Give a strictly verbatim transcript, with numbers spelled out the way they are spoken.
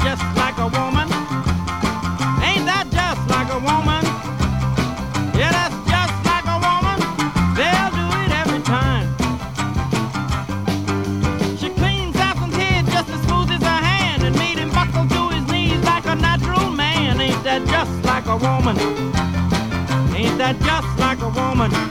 just like a woman? Ain't that just like a woman? Yeah, that's just like a woman. They'll do it every time. She cleans Samson's head just as smooth as her hand and made him buckle to his knees like a natural man. Ain't that just like a woman? Ain't that just like a woman?